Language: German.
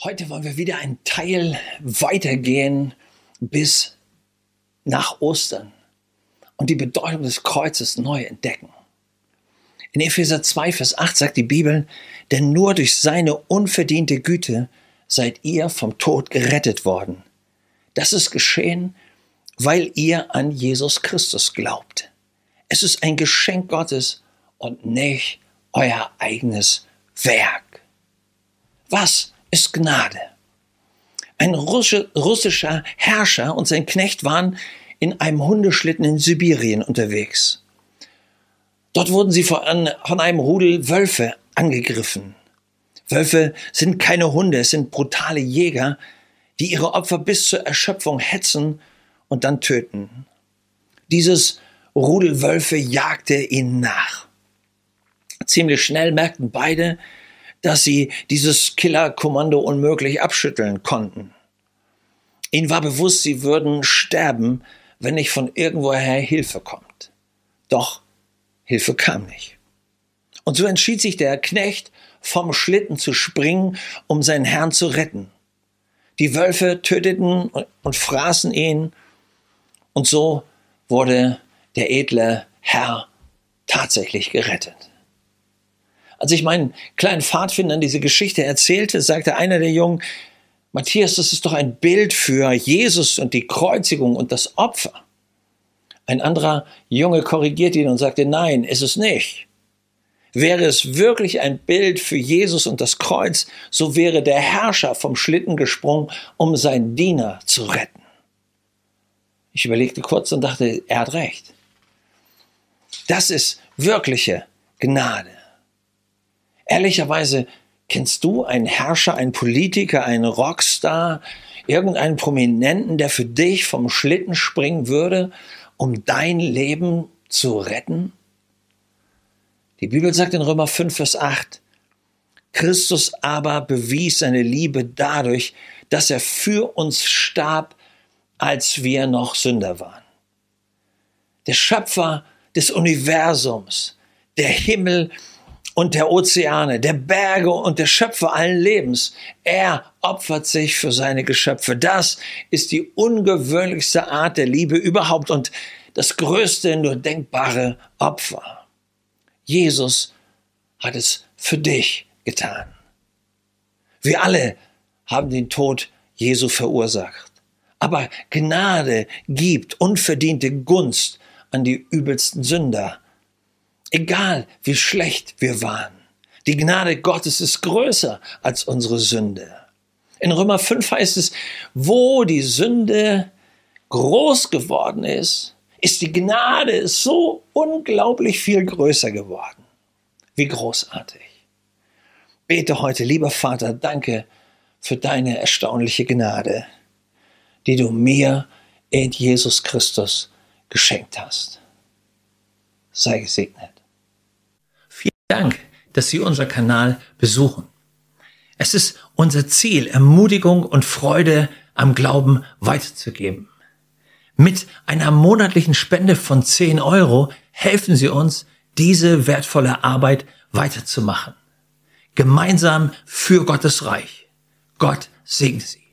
Heute wollen wir wieder einen Teil weitergehen bis nach Ostern und die Bedeutung des Kreuzes neu entdecken. In Epheser 2, Vers 8 sagt die Bibel, denn nur durch seine unverdiente Güte seid ihr vom Tod gerettet worden. Das ist geschehen, weil ihr an Jesus Christus glaubt. Es ist ein Geschenk Gottes und nicht euer eigenes Werk. Was ist Gnade? Ein russischer Herrscher und sein Knecht waren in einem Hundeschlitten in Sibirien unterwegs. Dort wurden sie von einem Rudel Wölfe angegriffen. Wölfe sind keine Hunde, es sind brutale Jäger, die ihre Opfer bis zur Erschöpfung hetzen und dann töten. Dieses Rudel Wölfe jagte ihnen nach. Ziemlich schnell merkten beide, dass sie dieses Killerkommando unmöglich abschütteln konnten. Ihnen war bewusst, sie würden sterben, wenn nicht von irgendwoher Hilfe kommt. Doch Hilfe kam nicht. Und so entschied sich der Knecht, vom Schlitten zu springen, um seinen Herrn zu retten. Die Wölfe töteten und fraßen ihn, und so wurde der edle Herr tatsächlich gerettet. Als ich meinen kleinen Pfadfindern diese Geschichte erzählte, sagte einer der Jungen, Matthias, das ist doch ein Bild für Jesus und die Kreuzigung und das Opfer. Ein anderer Junge korrigierte ihn und sagte, nein, ist es nicht. Wäre es wirklich ein Bild für Jesus und das Kreuz, so wäre der Herrscher vom Schlitten gesprungen, um seinen Diener zu retten. Ich überlegte kurz und dachte, er hat recht. Das ist wirkliche Gnade. Ehrlicherweise, kennst du einen Herrscher, einen Politiker, einen Rockstar, irgendeinen Prominenten, der für dich vom Schlitten springen würde, um dein Leben zu retten? Die Bibel sagt in Römer 5, Vers 8, Christus aber bewies seine Liebe dadurch, dass er für uns starb, als wir noch Sünder waren. Der Schöpfer des Universums, der Himmel und der Ozeane, der Berge und der Schöpfer allen Lebens. Er opfert sich für seine Geschöpfe. Das ist die ungewöhnlichste Art der Liebe überhaupt und das größte nur denkbare Opfer. Jesus hat es für dich getan. Wir alle haben den Tod Jesu verursacht. Aber Gnade gibt unverdiente Gunst an die übelsten Sünder. Egal, wie schlecht wir waren. Die Gnade Gottes ist größer als unsere Sünde. In Römer 5 heißt es, wo die Sünde groß geworden ist, ist die Gnade so unglaublich viel größer geworden. Wie großartig. Bete heute, lieber Vater, danke für deine erstaunliche Gnade, die du mir in Jesus Christus geschenkt hast. Sei gesegnet. Vielen Dank, dass Sie unseren Kanal besuchen. Es ist unser Ziel, Ermutigung und Freude am Glauben weiterzugeben. Mit einer monatlichen Spende von 10 € helfen Sie uns, diese wertvolle Arbeit weiterzumachen. Gemeinsam für Gottes Reich. Gott segne Sie.